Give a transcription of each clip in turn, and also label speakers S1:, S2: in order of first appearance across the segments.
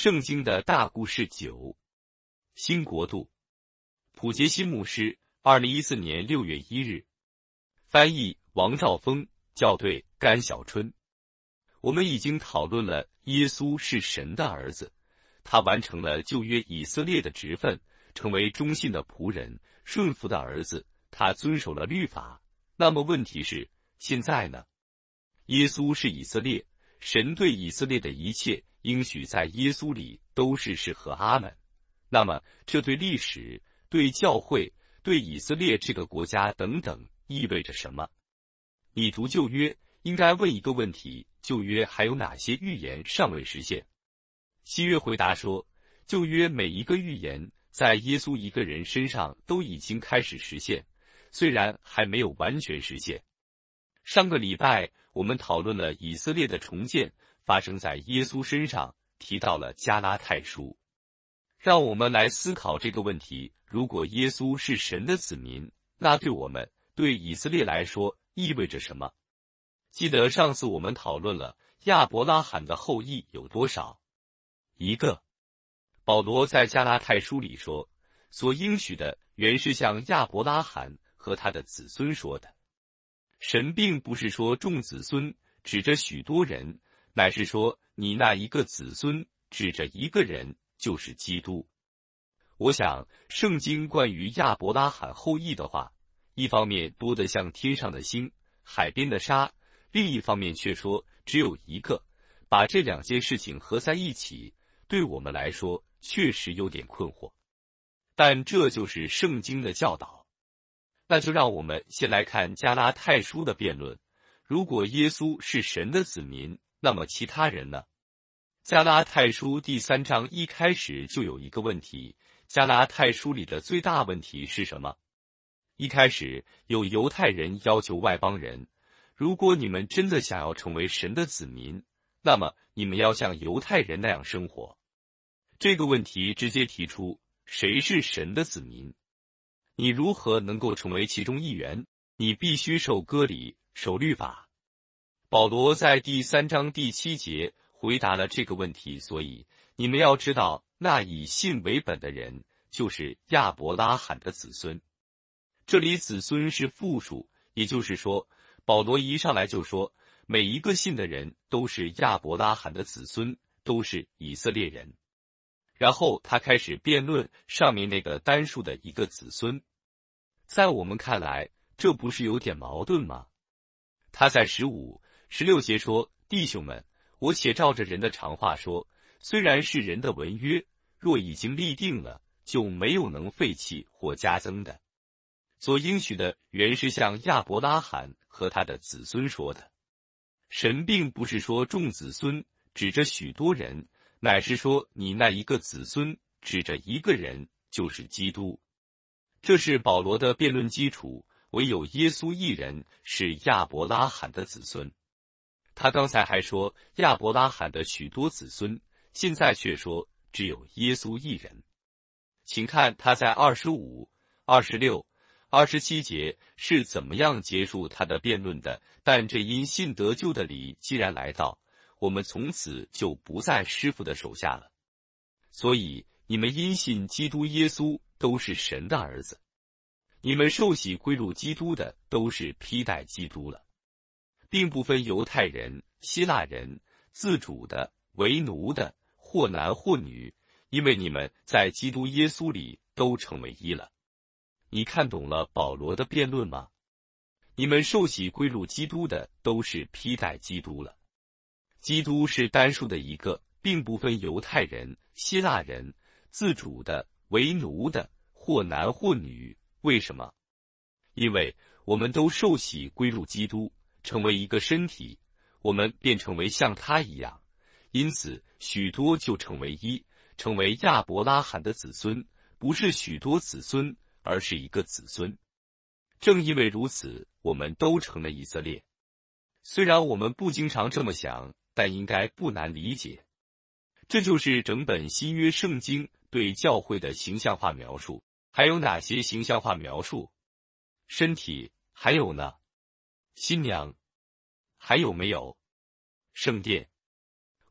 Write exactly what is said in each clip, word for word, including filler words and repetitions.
S1: 圣经的大故事九，新国度。普杰新牧师，二零一四年六月一日。翻译王兆峰，校对甘小春。我们已经讨论了耶稣是神的儿子，他完成了旧约以色列的职分，成为忠信的仆人，顺服的儿子，他遵守了律法。那么问题是，现在呢？耶稣是以色列，神对以色列的一切应许在耶稣里都是是和阿们。那么这对历史、对教会、对以色列这个国家等等意味着什么？你读旧约应该问一个问题：旧约还有哪些预言尚未实现？新约回答说，旧约每一个预言在耶稣一个人身上都已经开始实现，虽然还没有完全实现。上个礼拜我们讨论了以色列的重建发生在耶稣身上，提到了加拉太书。让我们来思考这个问题：如果耶稣是神的子民，那对我们、对以色列来说意味着什么？记得上次我们讨论了亚伯拉罕的后裔有多少？一个。保罗在加拉太书里说，所应许的原是向亚伯拉罕和他的子孙说的。神并不是说众子孙，指着许多人，乃是说你那一个子孙，指着一个人，就是基督。我想圣经关于亚伯拉罕后裔的话，一方面多得像天上的星、海边的沙，另一方面却说只有一个，把这两件事情合在一起，对我们来说确实有点困惑。但这就是圣经的教导。那就让我们先来看加拉太书的辩论。如果耶稣是神的子民，那么其他人呢？加拉太书第三章一开始就有一个问题，加拉太书里的最大问题是什么？一开始有犹太人要求外邦人，如果你们真的想要成为神的子民，那么你们要像犹太人那样生活。这个问题直接提出，谁是神的子民？你如何能够成为其中一员？你必须受割礼，守律法。保罗在第三章第七节回答了这个问题，所以你们要知道，那以信为本的人，就是亚伯拉罕的子孙。这里子孙是复数，也就是说，保罗一上来就说，每一个信的人都是亚伯拉罕的子孙，都是以色列人。然后他开始辩论上面那个单数的一个子孙。在我们看来，这不是有点矛盾吗？他在十五、十六节说，弟兄们，我且照着人的常话说，虽然是人的文约，若已经立定了，就没有能废弃或加增的。所应许的原是向亚伯拉罕和他的子孙说的。神并不是说众子孙，指着许多人，乃是说你那一个子孙，指着一个人，就是基督。这是保罗的辩论基础，唯有耶稣一人是亚伯拉罕的子孙。他刚才还说亚伯拉罕的许多子孙，现在却说只有耶稣一人。请看他在二十五、二十六、二十七节是怎么样结束他的辩论的。但这因信得救的理既然来到，我们从此就不在师傅的手下了。所以你们因信基督耶稣都是神的儿子，你们受洗归入基督的都是披戴基督了，并不分犹太人、希腊人、自主的、为奴的，或男或女，因为你们在基督耶稣里都成为一了。你看懂了保罗的辩论吗？你们受洗归入基督的都是披戴基督了。基督是单数的一个，并不分犹太人、希腊人、自主的、为奴的，或男或女。为什么？因为我们都受洗归入基督，成为一个身体，我们便成为像他一样，因此许多就成为一，成为亚伯拉罕的子孙，不是许多子孙，而是一个子孙。正因为如此，我们都成了以色列。虽然我们不经常这么想，但应该不难理解。这就是整本新约圣经对教会的形象化描述。还有哪些形象化描述？身体，还有呢？新娘，还有没有？圣殿。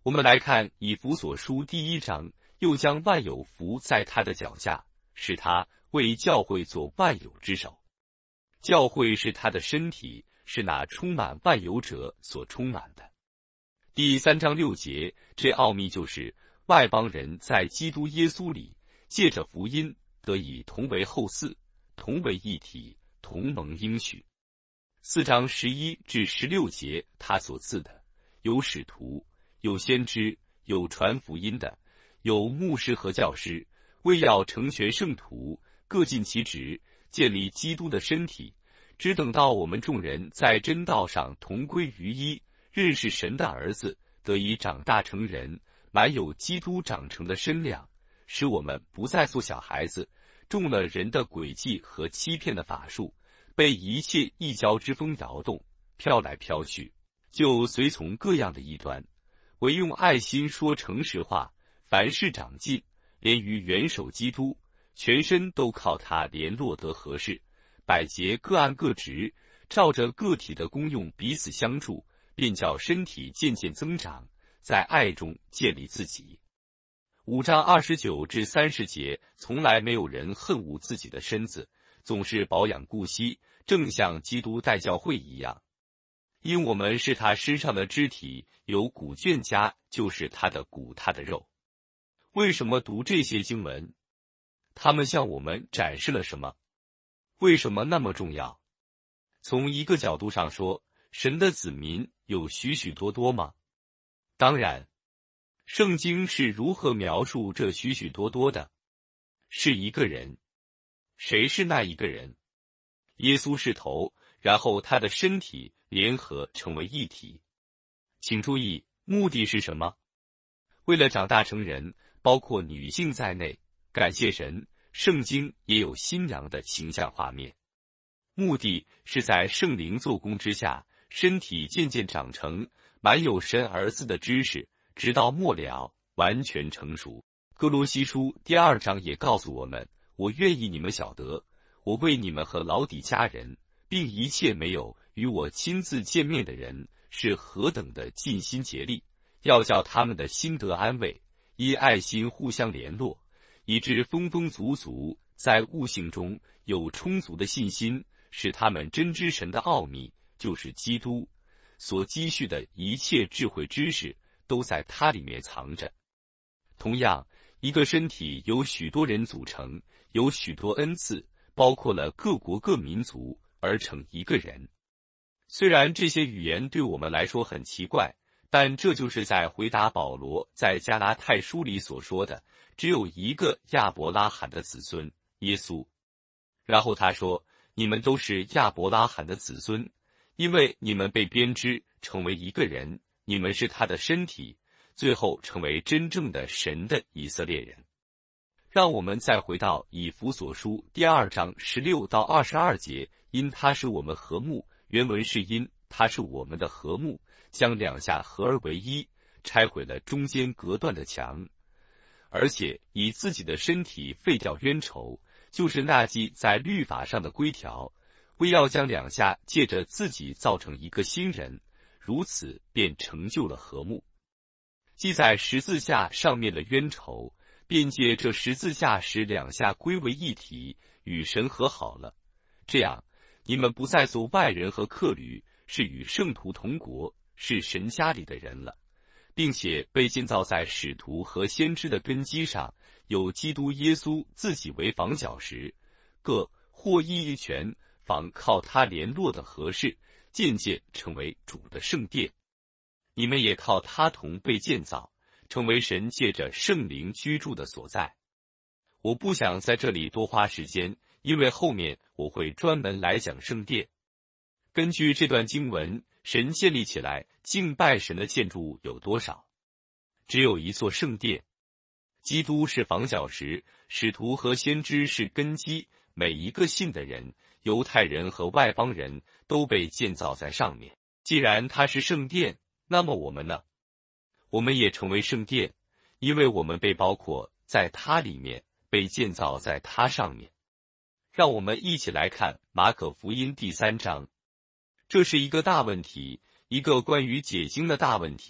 S1: 我们来看以弗所书第一章，又将万有伏在他的脚下，使他为教会做万有之首。教会是他的身体，是那充满万有者所充满的。第三章六节，这奥秘就是外邦人在基督耶稣里，借着福音得以同为后嗣，同为一体，同蒙应许。四章十一至十六节，他所赐的有使徒，有先知，有传福音的，有牧师和教师，为要成全圣徒，各尽其职，建立基督的身体，只等到我们众人在真道上同归于一，认识神的儿子，得以长大成人，满有基督长成的身量，使我们不再做小孩子，中了人的诡计和欺骗的法术，被一切异教之风摇动，飘来飘去，就随从各样的异端。唯用爱心说诚实话，凡事长进，连于元首基督，全身都靠他联络得合适，百节各按各职，照着个体的功用彼此相助，便叫身体渐渐增长，在爱中建立自己。五章二十九至三十节，从来没有人恨恶自己的身子，总是保养顾惜，正像基督待教会一样。因我们是他身上的肢体，有骨卷家，就是他的骨，他的肉。为什么读这些经文？他们向我们展示了什么？为什么那么重要？从一个角度上说，神的子民有许许多多吗？当然。圣经是如何描述这许许多多的？是一个人。谁是那一个人？耶稣是头，然后他的身体联合成为一体。请注意，目的是什么？为了长大成人，包括女性在内。感谢神，圣经也有新娘的形象画面。目的是在圣灵做工之下，身体渐渐长成，满有神儿子的知识，直到末了，完全成熟。哥罗西书第二章也告诉我们，我愿意你们晓得，我为你们和老底嘉人，并一切没有与我亲自见面的人，是何等的尽心竭力，要叫他们的心得安慰，因爱心互相联络，以致丰丰足足，在悟性中有充足的信心，使他们真知神的奥秘，就是基督所积蓄的一切智慧知识，都在它里面藏着。同样，一个身体由许多人组成，有许多恩赐，包括了各国各民族，而成一个人。虽然这些语言对我们来说很奇怪，但这就是在回答保罗在加拉太书里所说的，只有一个亚伯拉罕的子孙，耶稣。然后他说，你们都是亚伯拉罕的子孙，因为你们被编织成为一个人，你们是他的身体，最后成为真正的神的以色列人。让我们再回到以弗所书第二章十六到二十二节，因他是我们和睦，原文是因他是我们的和睦，将两下合而为一，拆毁了中间隔断的墙，而且以自己的身体废掉冤仇，就是那记在律法上的规条，为要将两下借着自己造成一个新人，如此便成就了和睦。记在十字架上面的冤仇，便借这十字架使两下归为一体，与神和好了。这样，你们不再做外人和客旅，是与圣徒同国，是神家里的人了，并且被建造在使徒和先知的根基上，有基督耶稣自己为房角石，各或一一拳，仿靠他联络的合适，渐渐成为主的圣殿。你们也靠他同被建造，成为神借着圣灵居住的所在。我不想在这里多花时间，因为后面我会专门来讲圣殿。根据这段经文，神建立起来敬拜神的建筑物有多少？只有一座圣殿。基督是房角石，使徒和先知是根基，每一个信的人，犹太人和外邦人都被建造在上面。既然他是圣殿，那么我们呢？我们也成为圣殿，因为我们被包括在他里面，被建造在他上面。让我们一起来看马可福音第三章。这是一个大问题，一个关于解经的大问题，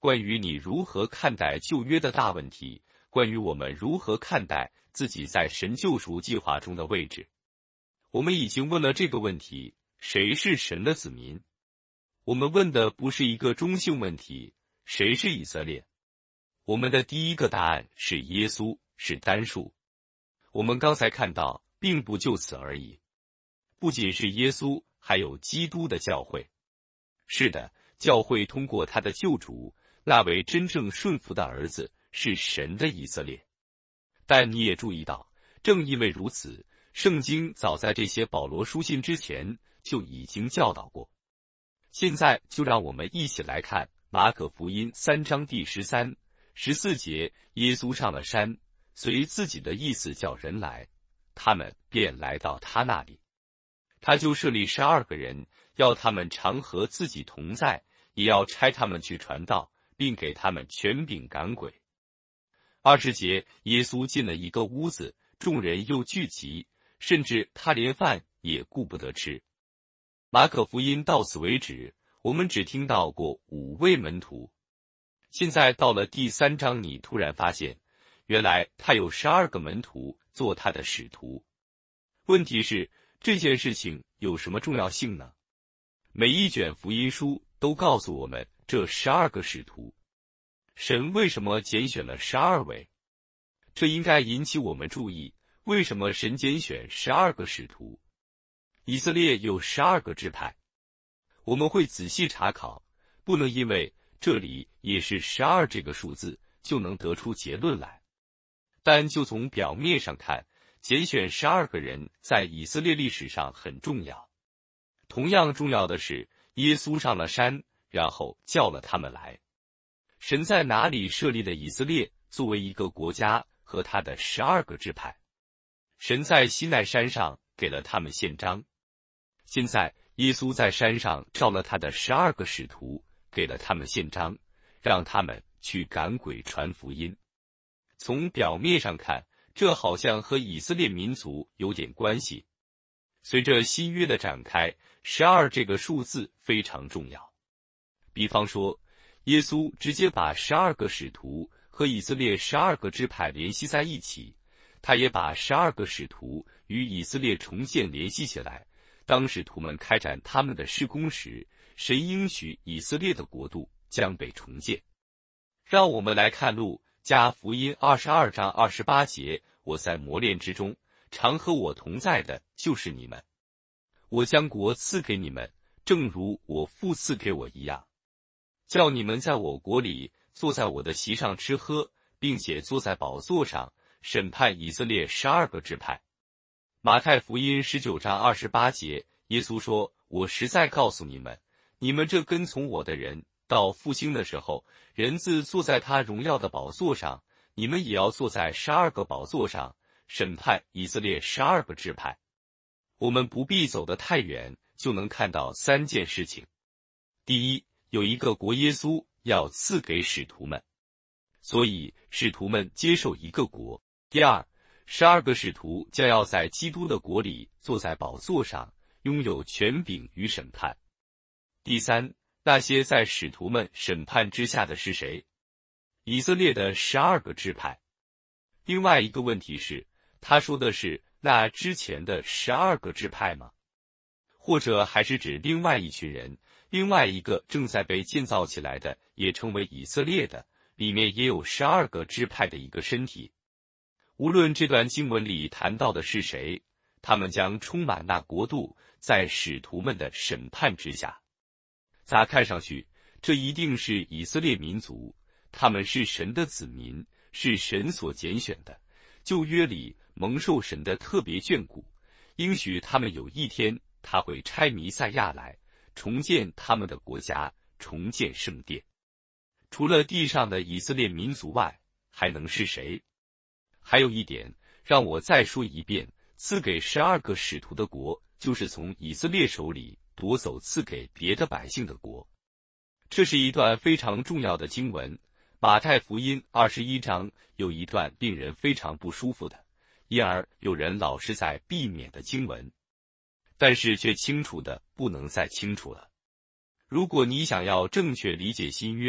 S1: 关于你如何看待旧约的大问题，关于我们如何看待自己在神救赎计划中的位置。我们已经问了这个问题：谁是神的子民？我们问的不是一个中性问题，谁是以色列？我们的第一个答案是耶稣，是单数。我们刚才看到，并不就此而已。不仅是耶稣，还有基督的教会。是的，教会通过他的救主，那位真正顺服的儿子，是神的以色列。但你也注意到，正因为如此，圣经早在这些保罗书信之前就已经教导过。现在就让我们一起来看马可福音三章第十三、十四节，耶稣上了山，随自己的意思叫人来，他们便来到他那里。他就设立十二个人，要他们常和自己同在，也要差他们去传道，并给他们权柄赶鬼。二十节，耶稣进了一个屋子，众人又聚集，甚至他连饭也顾不得吃。马可福音到此为止，我们只听到过五位门徒。现在到了第三章，你突然发现，原来他有十二个门徒做他的使徒。问题是，这件事情有什么重要性呢？每一卷福音书都告诉我们这十二个使徒。神为什么拣选了十二位？这应该引起我们注意，为什么神拣选十二个使徒？以色列有十二个支派，我们会仔细查考，不能因为这里也是十二这个数字就能得出结论来。但就从表面上看，拣选十二个人在以色列历史上很重要。同样重要的是，耶稣上了山，然后叫了他们来。神在哪里设立了以色列作为一个国家和他的十二个支派？神在西奈山上给了他们宪章。现在耶稣在山上召了他的十二个使徒，给了他们宪章，让他们去赶鬼传福音。从表面上看，这好像和以色列民族有点关系。随着新约的展开，十二这个数字非常重要。比方说，耶稣直接把十二个使徒和以色列十二个支派联系在一起，他也把十二个使徒与以色列重建联系起来。当使徒们开展他们的事工时，神应许以色列的国度将被重建。让我们来看路加福音二十二章二十八节，我在磨练之中，常和我同在的就是你们。我将国赐给你们，正如我父赐给我一样，叫你们在我国里坐在我的席上吃喝，并且坐在宝座上审判以色列十二个支派。马太福音十九章二十八节，耶稣说，我实在告诉你们，你们这跟从我的人，到复兴的时候，人子坐在他荣耀的宝座上，你们也要坐在十二个宝座上，审判以色列十二个支派。我们不必走得太远，就能看到三件事情。第一，有一个国耶稣要赐给使徒们，所以使徒们接受一个国。第二，十二个使徒将要在基督的国里坐在宝座上，拥有权柄与审判。第三，那些在使徒们审判之下的是谁？以色列的十二个支派。另外一个问题是，他说的是那之前的十二个支派吗？或者还是指另外一群人，另外一个正在被建造起来的，也称为以色列的，里面也有十二个支派的一个身体。无论这段经文里谈到的是谁，他们将充满那国度，在使徒们的审判之下。乍看上去，这一定是以色列民族，他们是神的子民，是神所拣选的，旧约里蒙受神的特别眷顾，应许他们有一天他会差弥赛亚来，重建他们的国家，重建圣殿。除了地上的以色列民族外，还能是谁？还有一点，让我再说一遍，赐给十二个使徒的国，就是从以色列手里夺走赐给别的百姓的国。这是一段非常重要的经文。马太福音二十一章有一段令人非常不舒服的，因而有人老是在避免的经文，但是却清楚的不能再清楚了。如果你想要正确理解新约，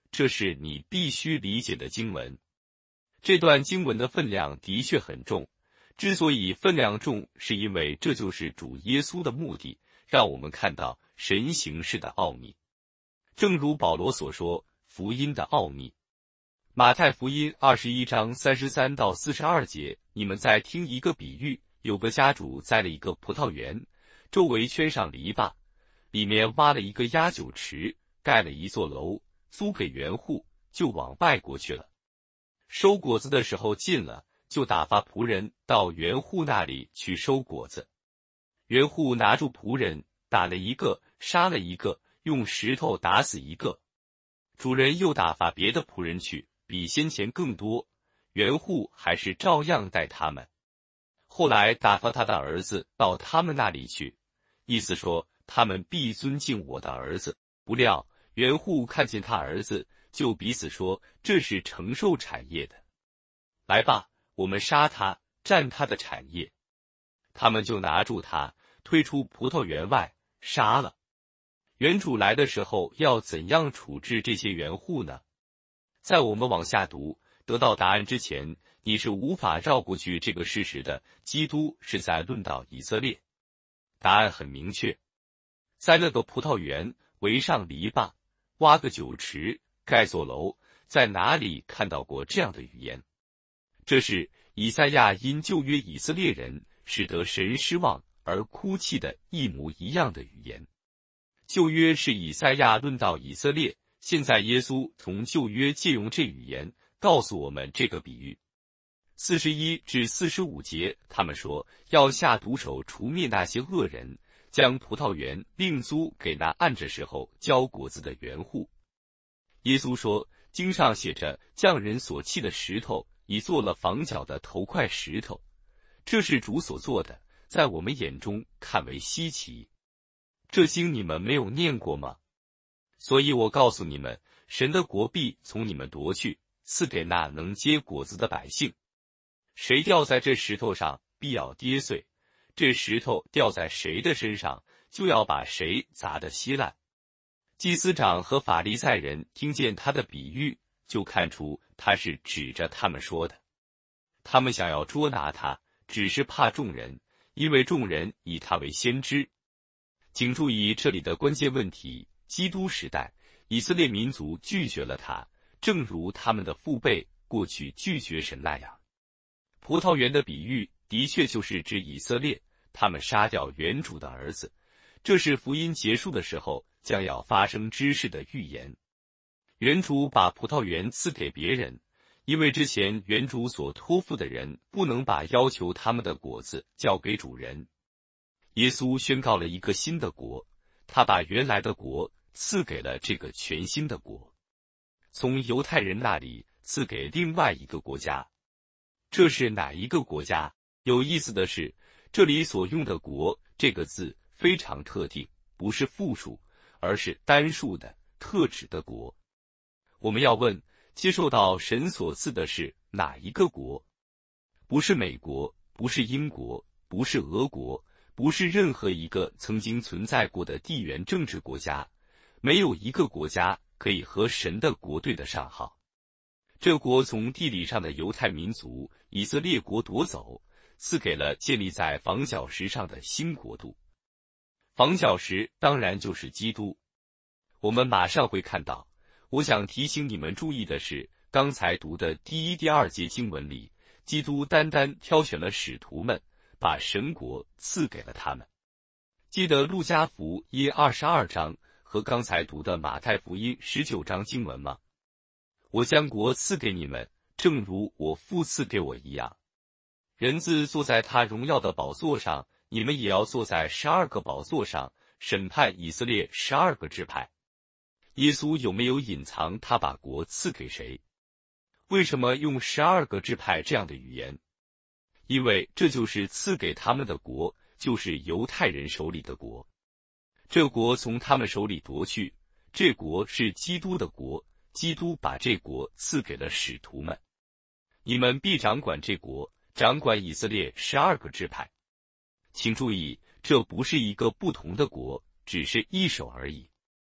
S1: 这是你必须理解的经文。这段经文的分量的确很重，之所以分量重，是因为这就是主耶稣的目的，让我们看到神行事的奥秘。正如保罗所说，福音的奥秘。马太福音二十一章三十三到四十二节，你们再听一个比喻，有个家主栽了一个葡萄园，周围圈上篱笆，里面挖了一个压酒池，盖了一座楼，租给园户，就往外国去了。收果子的时候近了，就打发仆人到园户那里去收果子。园户拿住仆人，打了一个，杀了一个，用石头打死一个。主人又打发别的仆人去，比先前更多，园户还是照样待他们。后来打发他的儿子到他们那里去，意思说他们必尊敬我的儿子。不料园户看见他儿子，就彼此说，这是承受产业的，来吧，我们杀他，占他的产业。他们就拿住他，推出葡萄园外，杀了。园主来的时候，要怎样处置这些园户呢？在我们往下读，得到答案之前，你是无法绕过去这个事实的。基督是在论到以色列。答案很明确，在那个葡萄园围上篱笆，挖个酒池，盖座楼，在哪里看到过这样的语言？这是以赛亚因旧约以色列人使得神失望而哭泣的一模一样的语言。旧约是以赛亚论到以色列，现在耶稣从旧约借用这语言告诉我们这个比喻。四十一至四十五节，他们说要下毒手除灭那些恶人，将葡萄园另租给那按着时候交果子的园户。耶稣说，经上写着，匠人所弃的石头，已做了房角的头块石头，这是主所做的，在我们眼中看为稀奇。这经你们没有念过吗？所以我告诉你们，神的国必从你们夺去，赐给那能结果子的百姓。谁掉在这石头上，必要跌碎；这石头掉在谁的身上，就要把谁砸得稀烂。祭司长和法利赛人听见他的比喻，就看出他是指着他们说的。他们想要捉拿他，只是怕众人，因为众人以他为先知。请注意这里的关键问题，基督时代，以色列民族拒绝了他，正如他们的父辈过去拒绝神那样。葡萄园的比喻的确就是指以色列，他们杀掉园主的儿子，这是福音结束的时候将要发生之事的预言。园主把葡萄园赐给别人，因为之前园主所托付的人不能把要求他们的果子交给主人。耶稣宣告了一个新的国，他把原来的国赐给了这个全新的国，从犹太人那里赐给另外一个国家。这是哪一个国家？有意思的是，这里所用的国这个字非常特定，不是复数，而是单数的，特指的国。我们要问，接受到神所赐的是哪一个国？不是美国，不是英国，不是俄国，不是任何一个曾经存在过的地缘政治国家，没有一个国家可以和神的国对得上号。这国从地理上的犹太民族以色列国夺走，赐给了建立在房角石上的新国度。房角石当然就是基督。我们马上会看到，我想提醒你们注意的是，刚才读的第一、第二节经文里，基督单单挑选了使徒们，把神国赐给了他们。记得路加福音二十二章和刚才读的马太福音十九章经文吗？我将国赐给你们，正如我父赐给我一样。人子坐在他荣耀的宝座上，你们也要坐在十二个宝座上，审判以色列十二个支派。耶稣有没有隐藏他把国赐给谁？为什么用十二个支派这样的语言？因为这就是赐给他们的国，就是犹太人手里的国。这国从他们手里夺去，这国是基督的国，基督把这国赐给了使徒们。你们必掌管这国，掌管以色列十二个支派。请注意，这不是一个不同的国，只是一手而已。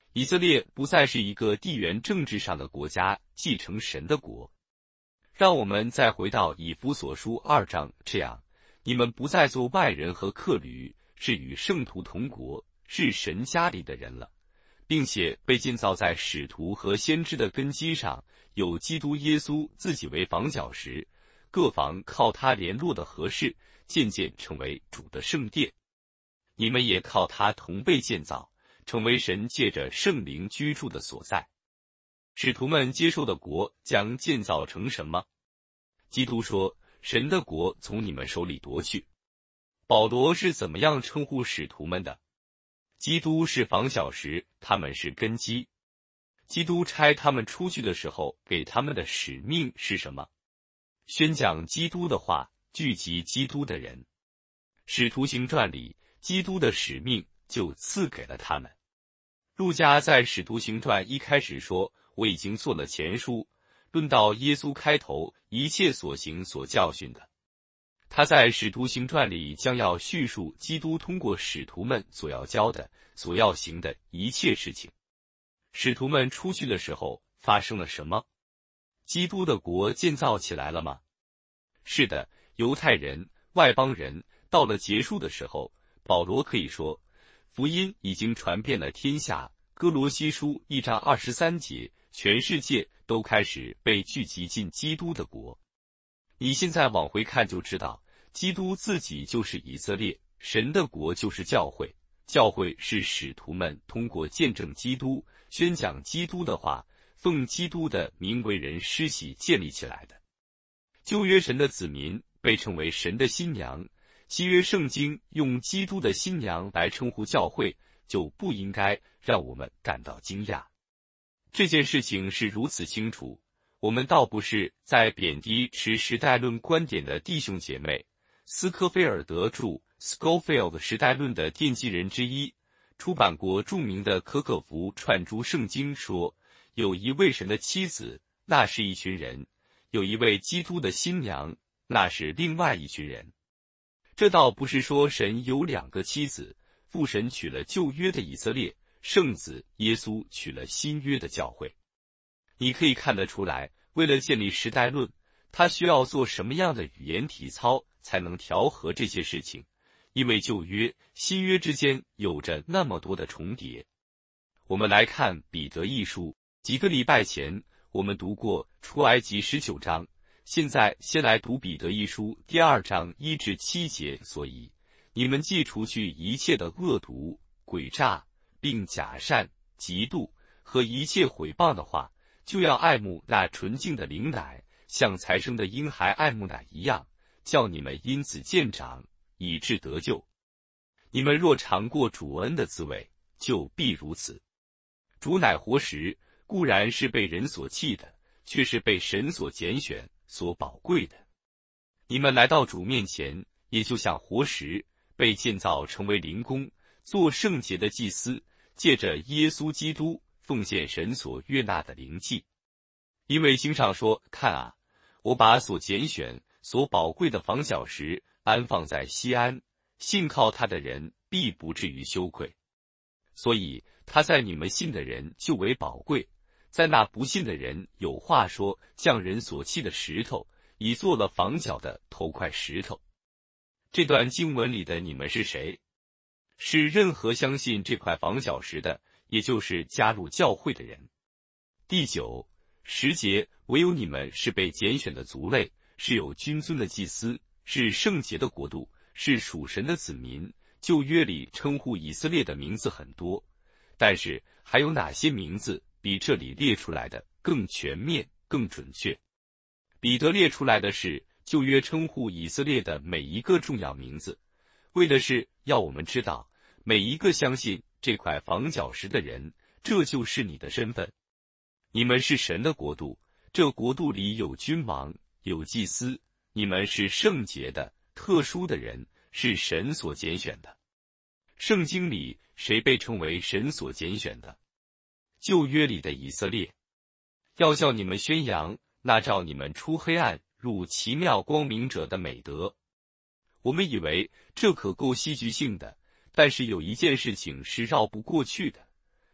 S1: 以色列不再是一个地缘政治上的国家，继承神的国。让我们再回到以弗所书二章，这样，你们不再做外人和客旅，是与圣徒同国，是神家里的人了，并且被建造在使徒和先知的根基上，有基督耶稣自己为房角石，各房靠他联络的合适，渐渐成为主的圣殿。你们也靠他同被建造，成为神借着圣灵居住的所在。使徒们接受的国将建造成什么？基督说，神的国从你们手里夺去。保罗是怎么样称呼使徒们的？基督是房角石，他们是根基。基督差他们出去的时候，给他们的使命是什么？宣讲基督的话，聚集基督的人。使徒行传里，基督的使命就赐给了他们。路加在使徒行传一开始说，我已经做了前书，论到耶稣开头一切所行所教训的。他在使徒行传里将要叙述基督通过使徒们所要教的、所要行的一切事情。使徒们出去的时候发生了什么？基督的国建造起来了吗？是的，犹太人、外邦人，到了结束的时候，保罗可以说，福音已经传遍了天下。哥罗西书一章二十三节，全世界都开始被聚集进基督的国。你现在往回看就知道，基督自己就是以色列，神的国就是教会，教会是使徒们通过见证基督、宣讲基督的话，奉基督的名为人施洗建立起来的。旧约神的子民被称为神的新娘，新约圣经用基督的新娘来称呼教会，就不应该让我们感到惊讶。这件事情是如此清楚，我们倒不是在贬低持时代论观点的弟兄姐妹。斯科菲尔德著《Scofield 时代论》的奠基人之一，出版过著名的可可福串珠圣经说，有一位神的妻子，那是一群人；有一位基督的新娘，那是另外一群人。这倒不是说神有两个妻子，父神娶了旧约的以色列，圣子耶稣娶了新约的教会。你可以看得出来，为了建立时代论，他需要做什么样的语言体操才能调和这些事情，因为旧约、新约之间有着那么多的重叠。我们来看彼得一书，几个礼拜前我们读过出埃及十九章，现在先来读彼得一书第二章一至七节。所以你们既除去一切的恶毒、诡诈，并假善、嫉妒和一切毁谤的话，就要爱慕那纯净的灵奶，像才生的婴孩爱慕奶一样，叫你们因此渐长，以致得救。你们若尝过主恩的滋味，就必如此。主乃活石，固然是被人所弃的，却是被神所拣选、所宝贵的。你们来到主面前，也就像活石，被建造成为灵宫，做圣洁的祭司，借着耶稣基督奉献神所悦纳的灵祭。因为经上说，看啊，我把所拣选、所宝贵的房角石安放在西安，信靠他的人必不至于羞愧。所以他在你们信的人就为宝贵，在那不信的人有话说，匠人所弃的石头，已做了房角的头块石头。这段经文里的你们是谁？是任何相信这块房角石的，也就是加入教会的人。第九十节，唯有你们是被拣选的族类，是有君尊的祭司，是圣洁的国度，是属神的子民。旧约里称呼以色列的名字很多，但是还有哪些名字比这里列出来的更全面、更准确？彼得列出来的是旧约称呼以色列的每一个重要名字，为的是要我们知道，每一个相信这块房角石的人，这就是你的身份。你们是神的国度，这国度里有君王，有祭司，你们是圣洁的、特殊的人，是神所拣选的。圣经里谁被称为神所拣选的？旧约里的以色列。要叫你们宣扬那照你们出黑暗入奇妙光明者的美德。我们以为这可够戏剧性的，但是有一件事情是绕不过去的。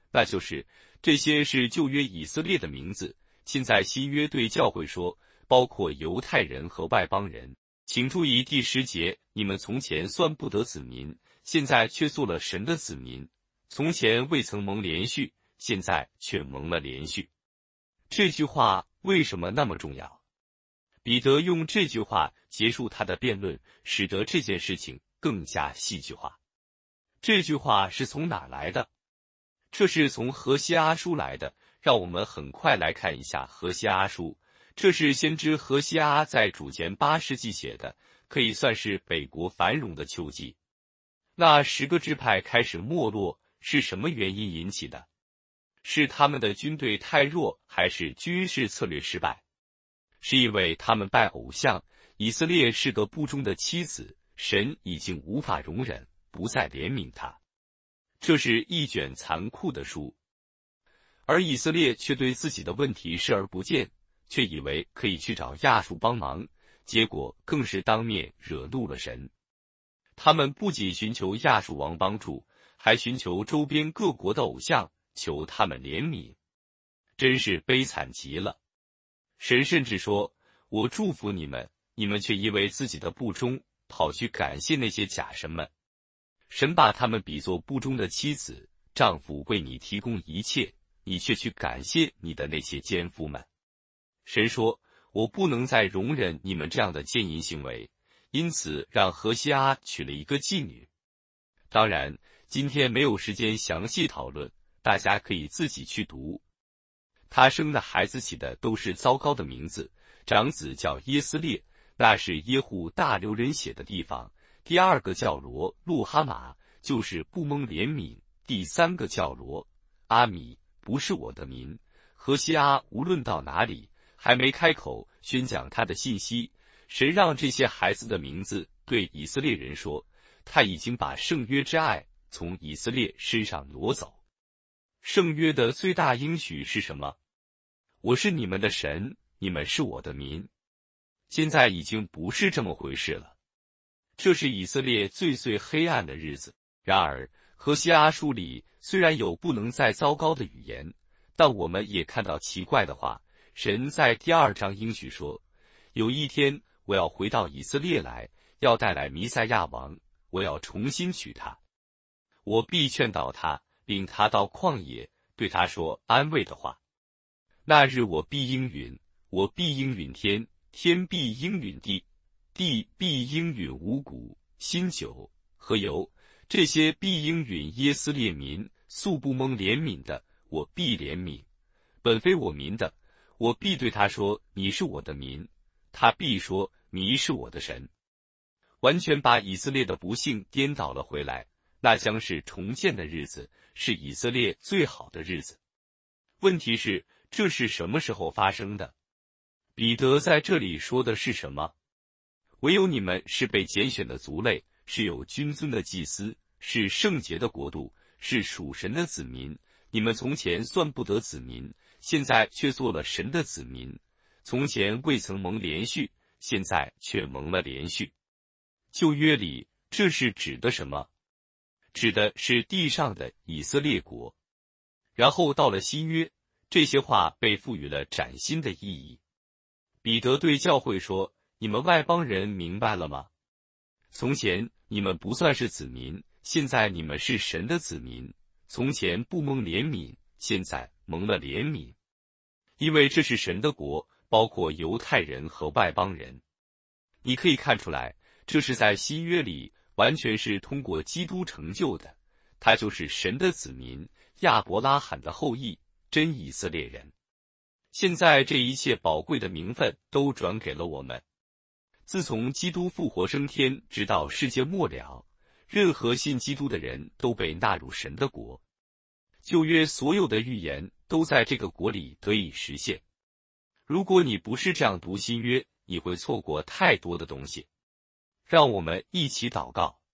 S1: 那就是这些是旧约以色列的名字。现在新约对教会说，包括犹太人和外邦人。请注意第十节，你们从前算不得子民，现在却做了神的子民；从前未曾蒙连续，现在却蒙了连续。这句话为什么那么重要？彼得用这句话结束他的辩论，使得这件事情更加戏剧化。这句话是从哪来的？这是从何西阿书来的。让我们很快来看一下何西阿书。这是先知何西阿在主前八世纪写的，可以算是北国繁荣的秋季。那十个支派开始没落，是什么原因引起的？是他们的军队太弱，还是军事策略失败？是因为他们拜偶像，以色列是个不忠的妻子，神已经无法容忍，不再怜悯他。这是一卷残酷的书，而以色列却对自己的问题视而不见，却以为可以去找亚述帮忙，结果更是当面惹怒了神。他们不仅寻求亚述王帮助，还寻求周边各国的偶像，求他们怜悯，真是悲惨极了。神甚至说，我祝福你们，你们却因为自己的不忠，跑去感谢那些假神们。神把他们比作不忠的妻子，丈夫为你提供一切，你却去感谢你的那些奸夫们。神说，我不能再容忍你们这样的奸淫行为，因此让何西阿娶了一个妓女。当然，今天没有时间详细讨论，大家可以自己去读。他生的孩子起的都是糟糕的名字，长子叫耶斯列，那是耶户大流人血的地方；第二个叫罗路哈马，就是不蒙怜悯；第三个叫罗阿米，不是我的民。何西阿无论到哪里，还没开口宣讲他的信息，神让这些孩子的名字对以色列人说，他已经把圣约之爱从以色列身上挪走。圣约的最大应许是什么？我是你们的神，你们是我的民。现在已经不是这么回事了。这是以色列最最黑暗的日子。然而，何西阿书里虽然有不能再糟糕的语言，但我们也看到奇怪的话。神在第二章应许说，有一天我要回到以色列来，要带来弥赛亚王，我要重新娶他，我必劝导他，领他到旷野，对他说安慰的话。那日我必应允，我必应允天，天必应允地，地必应允五谷、新酒和油，这些必应允耶斯列民，素不蒙怜悯的，我必怜悯；本非我民的，我必对他说，你是我的民，他必说，你是我的神。完全把以色列的不幸颠倒了回来，那将是重建的日子，是以色列最好的日子。问题是，这是什么时候发生的？彼得在这里说的是什么？唯有你们是被拣选的族类，是有君尊的祭司，是圣洁的国度，是属神的子民。你们从前算不得子民，现在却做了神的子民；从前未曾蒙连续，现在却蒙了连续。旧约里这是指的什么？指的是地上的以色列国。然后到了新约，这些话被赋予了崭新的意义。彼得对教会说，你们外邦人明白了吗？从前你们不算是子民，现在你们是神的子民；从前不蒙怜悯，现在蒙了怜悯。因为这是神的国，包括犹太人和外邦人。你可以看出来，这是在新约里完全是通过基督成就的，他就是神的子民，亚伯拉罕的后裔，真以色列人。现在这一切宝贵的名分都转给了我们。自从基督复活升天，直到世界末了，任何信基督的人都被纳入神的国。旧约所有的预言都在这个国里得以实现。如果你不是这样读新约，你会错过太多的东西。让我们一起祷告。